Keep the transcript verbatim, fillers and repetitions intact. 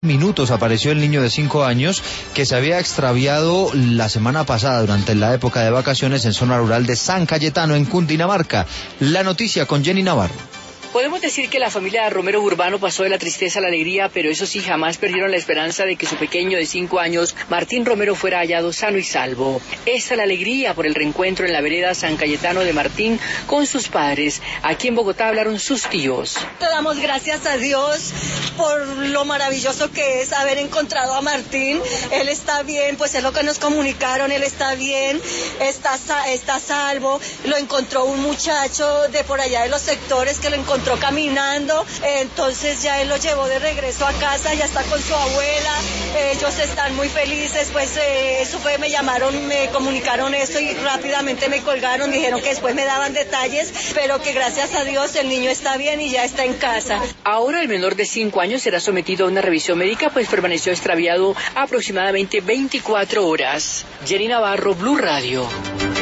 Minutos apareció el niño de cinco años que se había extraviado la semana pasada durante la época de vacaciones en zona rural de San Cayetano, en Cundinamarca. La noticia con Jenny Navarro. Podemos decir que la familia de Romero Urbano pasó de la tristeza a la alegría, pero eso sí, jamás perdieron la esperanza de que su pequeño de cinco años, Martín Romero, fuera hallado sano y salvo. Esta es la alegría por el reencuentro en la vereda San Cayetano de Martín con sus padres. Aquí en Bogotá hablaron sus tíos. Te damos gracias a Dios por lo maravilloso que es haber encontrado a Martín. Él está bien, pues es lo que nos comunicaron, él está bien, está, está salvo. Lo encontró un muchacho de por allá de los sectores que lo encontró caminando, entonces ya él lo llevó de regreso a casa, ya está con su abuela, ellos están muy felices, pues eh, eso fue, me llamaron, me comunicaron eso y rápidamente me colgaron, dijeron que después me daban detalles, pero que gracias a Dios el niño está bien y ya está en casa. Ahora el menor de cinco años será sometido a una revisión médica, pues permaneció extraviado aproximadamente veinticuatro horas. Jenny Navarro, Blue Radio.